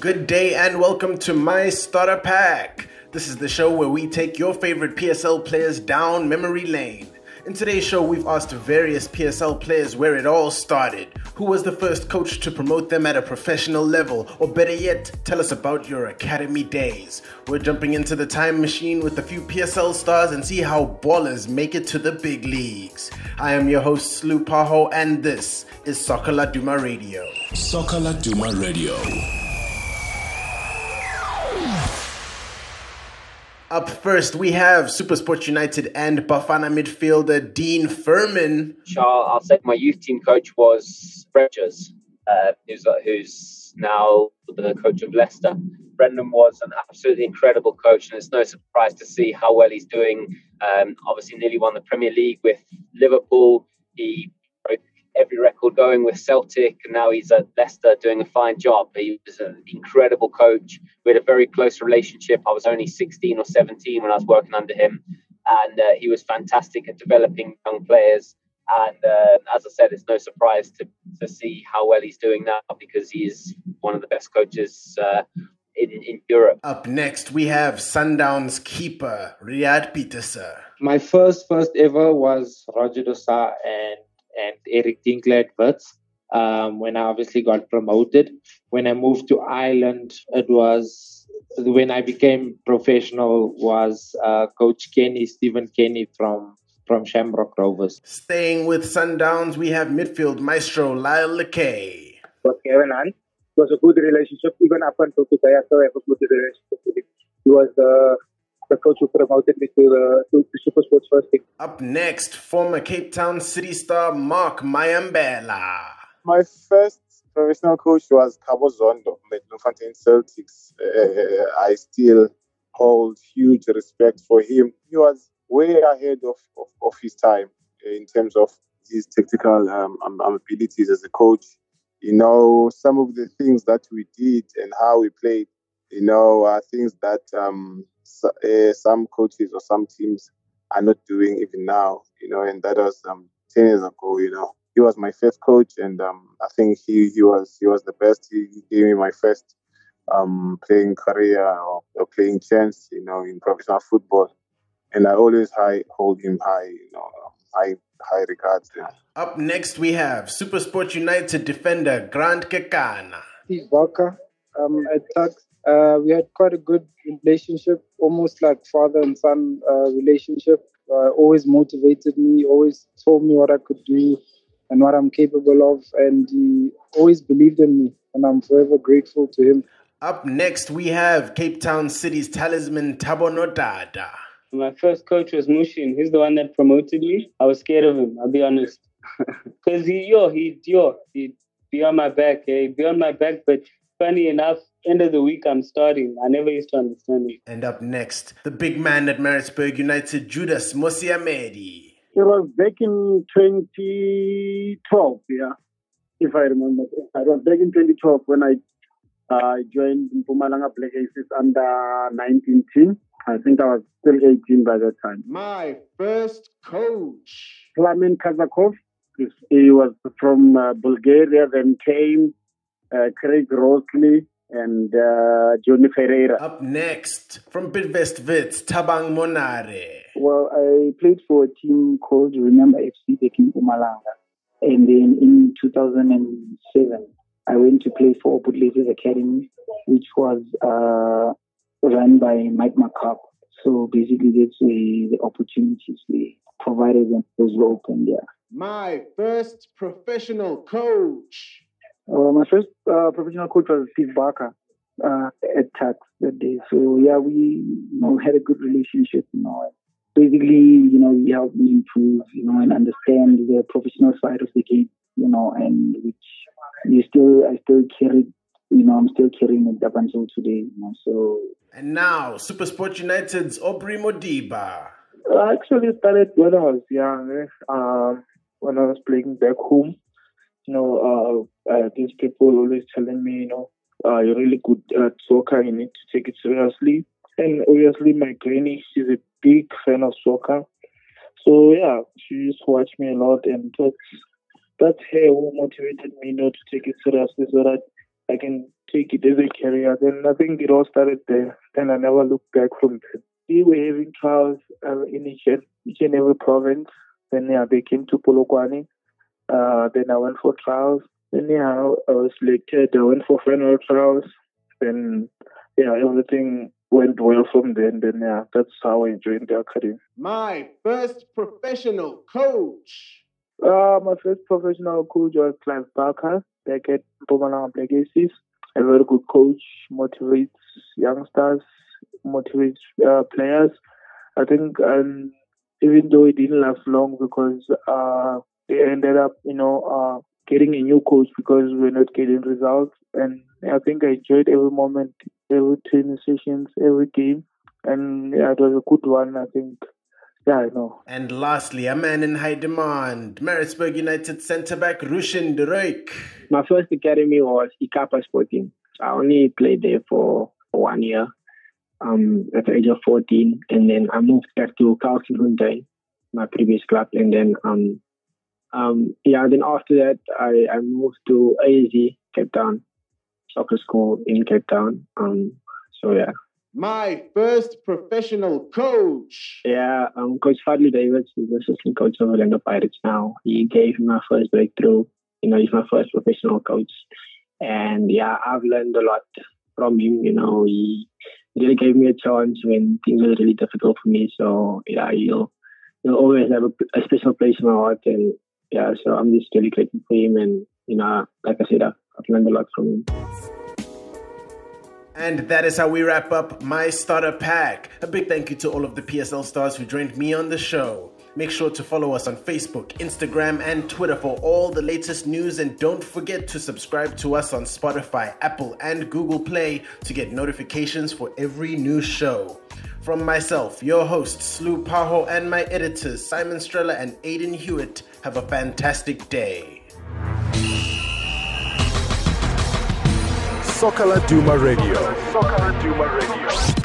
Good day and welcome to My Starter Pack. This is the show where we take your favorite PSL players down memory lane. In today's show, we've asked various PSL players where it all started. Who was the first coach to promote them at a professional level? Or better yet, tell us about your academy days. We're jumping into the time machine with a few PSL stars and see how ballers make it to the big leagues. I am your host, Slu Paho, and this is Soccer Laduma Radio. Soccer Laduma Radio. Up first, we have SuperSport United and Bafana midfielder Dean Furman. I'll say my youth team coach was Bridges, who's now the coach of Leicester. Brendan was an absolutely incredible coach, and it's no surprise to see how well he's doing. Obviously, nearly won the Premier League with Liverpool. He broke every record going with Celtic, and now he's at Leicester doing a fine job. He was an incredible coach. We had a very close relationship. I was only 16 or 17 when I was working under him, and he was fantastic at developing young players. And as I said, it's no surprise to see how well he's doing now, because he's one of the best coaches in Europe. Up next, we have Sundowns keeper Riyad Peterser. My first ever was Roger Dosa and Eric Tinkler at Wits. When I obviously got promoted. When I moved to Ireland, it was when I became professional was Coach Stephen Kenny from Shamrock Rovers. Staying with Sundowns, we have midfield maestro Lyle Lekay. Was Kevin Hunt. It was a good relationship, even up until today. I still have a good relationship with him. He was the coach who promoted me to SuperSport's first team. Up next, former Cape Town City star Mark Mayambela. My first professional coach was Cabo Zondo at Bloemfontein Celtics. I still hold huge respect for him. He was way ahead of his time in terms of his technical abilities as a coach. You know, some of the things that we did and how we played, are things that some coaches or some teams are not doing even now, and that was 10 years ago, He was my first coach, and I think he was the best. He gave me my first playing career or playing chance, in professional football, and I always hold him high regards. Up next, we have SuperSport United defender Grant Kekana. Steve Barker at Tuks. We had quite a good relationship, almost like father and son relationship. Always motivated me, always told me what I could do and what I'm capable of, and he always believed in me, and I'm forever grateful to him. Up next, we have Cape Town City's talisman Thabo Nodada. My first coach was Mushin. He's the one that promoted me. I was scared of him, I'll be honest. Because he'd be on my back. He'd be on my back, but funny enough, end of the week I'm starting. I never used to understand it. And up next, the big man at Maritzburg United, Judas Mosiamedi. It was back in 2012, if I remember. It was back in 2012 when I joined Mpumalanga Black Aces under 19 team. I think I was still 18 by that time. My first coach, Plamen Kazakov. He was from Bulgaria, then came Craig Rosley and Johnny Ferreira. Up next, from Bidvest Wits, Tabang Monare. Well, I played for a team called Remember FC back in Mpumalanga. And then in 2007, I went to play for Butleses Academy, which was run by Mike McCarp. So basically, that's where the opportunities we provided when those were open there. My first professional coach. My first professional coach was Steve Barker at Tuks that day. So yeah, we had a good relationship. Basically, he helped me improve, and understand the professional side of the game, and which I still carry. I'm still carrying it up until today. So. And now, SuperSport United's Aubrey Modiba. I actually started when I was young. When I was playing back home, these people always telling me, you're really good at soccer. You need to take it seriously. And obviously, my granny, she's a big fan of soccer. So yeah, she used to watch me a lot, and that's her who motivated me, to take it seriously, so that I can take it as a career. Then I think it all started there. Then I never looked back from there. We were having trials in each and every province. Then they came to Polokwane. Then I went for trials. Then I was selected. I went for final trials. Then everything went well from then. Then that's how I joined the academy. My first professional coach. My first professional coach was Clive Barker back at Mpumalanga Black Aces. A very good coach, motivates youngsters, motivates players. I think even though it didn't last long because they ended up, getting a new coach because we were not getting results. And I think I enjoyed every moment, every training sessions, every game. And it was a good one, I think. Yeah, I know. And lastly, a man in high demand, Maritzburg United centre-back Rushin de Ruyck. My first academy was Ikapa Sporting. I only played there for 1 year at the age of 14. And then I moved back to Carlton Huntain, my previous club. And then, then after that, I moved to AZ, Cape Town, soccer school in Cape Town. My first professional coach. Yeah, Coach Fadley Davids is the assistant coach of Orlando Pirates now. He gave me my first breakthrough. He's my first professional coach. And I've learned a lot from him. He really gave me a chance when things were really difficult for me. So, he'll always have a special place in my heart. And so I'm just really grateful for him. And, like I said, I've learned a lot from him. And that is how we wrap up my starter pack. A big thank you to all of the PSL stars who joined me on the show. Make sure to follow us on Facebook, Instagram, and Twitter for all the latest news. And don't forget to subscribe to us on Spotify, Apple, and Google Play to get notifications for every new show. From myself, your host, Slu Paho, and my editors, Simon Strella and Aiden Hewitt, have a fantastic day. Soccer Laduma Radio.